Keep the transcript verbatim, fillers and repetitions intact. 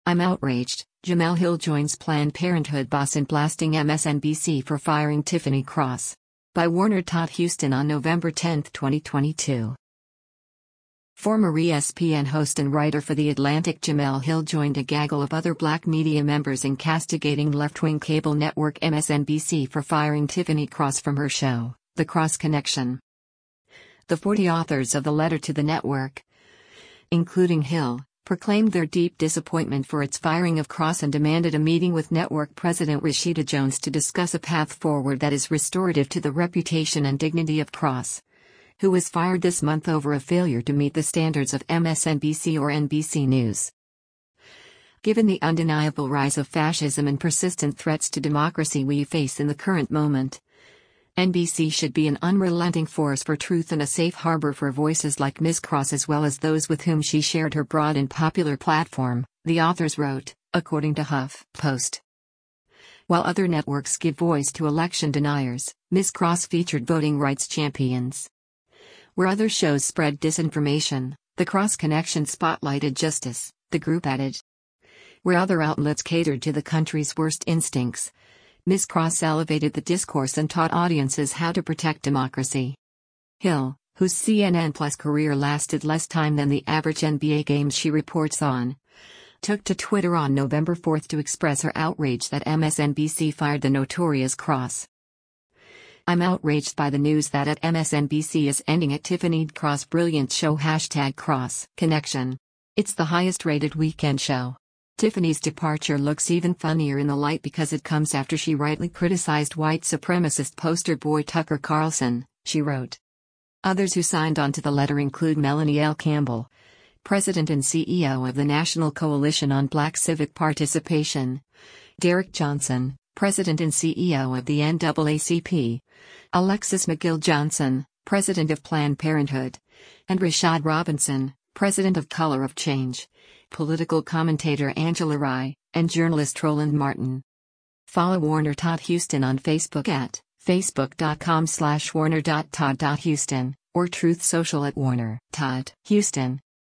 I'm outraged. Jemele Hill joins Planned Parenthood boss in blasting M S N B C for firing Tiffany Cross. By Warner Todd Houston on November tenth, twenty twenty-two. Former E S P N host and writer for The Atlantic Jemele Hill joined a gaggle of other black media members in castigating left-wing cable network M S N B C for firing Tiffany Cross from her show, The Cross Connection. The forty authors of the letter to the network, including Hill, proclaimed their deep disappointment for its firing of Cross and demanded a meeting with network president Rashida Jones to discuss a path forward that is restorative to the reputation and dignity of Cross, who was fired this month over a failure to meet the standards of M S N B C or N B C News. Given the undeniable rise of fascism and persistent threats to democracy we face in the current moment, N B C should be an unrelenting force for truth and a safe harbor for voices like Miz Cross as well as those with whom she shared her broad and popular platform, the authors wrote, according to HuffPost. While other networks give voice to election deniers, Miz Cross featured voting rights champions. Where other shows spread disinformation, The Cross Connection spotlighted justice, the group added. Where other outlets catered to the country's worst instincts, Miz Cross elevated the discourse and taught audiences how to protect democracy. Hill, whose C N N Plus career lasted less time than the average N B A games she reports on, took to Twitter on November fourth to express her outrage that M S N B C fired the notorious Cross. I'm outraged by the news that at M S N B C is ending at Tiffany Cross' brilliant show hashtag Cross Connection. It's the highest rated weekend show. Tiffany's departure looks even funnier in the light because it comes after she rightly criticized white supremacist poster boy Tucker Carlson, she wrote. Others who signed on to the letter include Melanie L. Campbell, President and C E O of the National Coalition on Black Civic Participation, Derek Johnson, President and C E O of the N double A C P, Alexis McGill Johnson, President of Planned Parenthood, and Rashad Robinson, President of Color of Change, political commentator Angela Rye, and journalist Roland Martin. Follow Warner Todd Houston on Facebook at facebook.com slash warner.todd.houston or Truth Social at Warner Todd Houston.